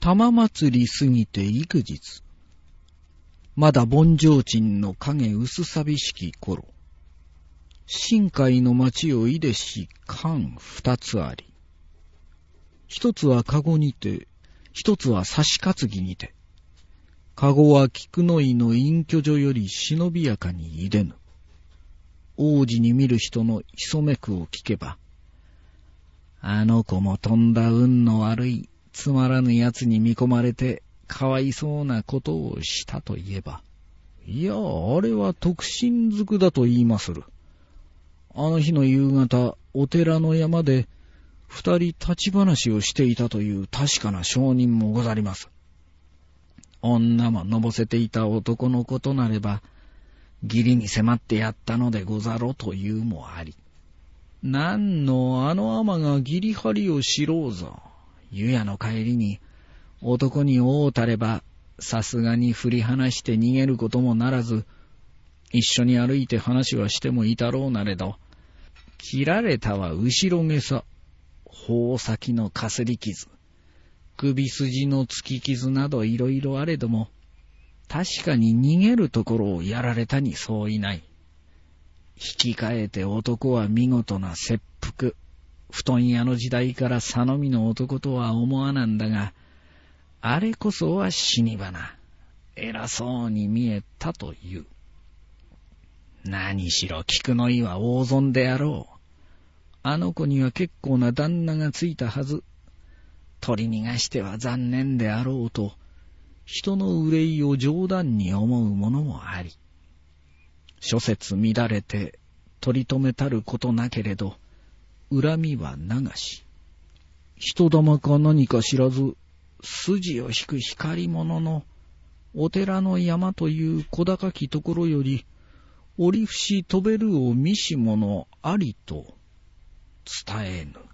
玉祭り過ぎて幾日。まだ盆提灯の影薄寂しき頃、深海の町をいでし缶二つあり。一つはかごにて、一つは差し担ぎにて。かごは菊の井の隠居所より忍びやかにいでぬ。王子に見る人のひそめくを聞けば、あの子もとんだ運の悪いつまらぬやつに見込まれてかわいそうなことをしたと言えば、いや、あれは特進づくだと言いまする。あの日の夕方、お寺の山で二人立ち話をしていたという確かな証人もござります。女ものぼせていた男のことなれば、義理に迫ってやったのでござろうというもあり。なんのあの尼が義理張りをしろうぞ。湯屋の帰りに男に会うたれば、さすがに振り離して逃げることもならず、一緒に歩いて話はしてもいたろうなれど、切られたは後ろげさ、頬先のかすり傷、首筋の突き傷などいろいろあれども、確かに逃げるところをやられたにそういない。引き換えて男は見事な切腹、布団屋の時代から佐野見の男とは思わなんだが、あれこそは死に花、偉そうに見えたという。何しろ菊の井は大損であろう。あの子には結構な旦那がついたはず。取り逃がしては残念であろうと、人の憂いを冗談に思うものもあり。諸説乱れて取り留めたることなけれど、恨みは流し。人玉か何か知らず、筋を引く光り物のお寺の山という小高きところより、折り節飛べるを見し者ありと伝えぬ。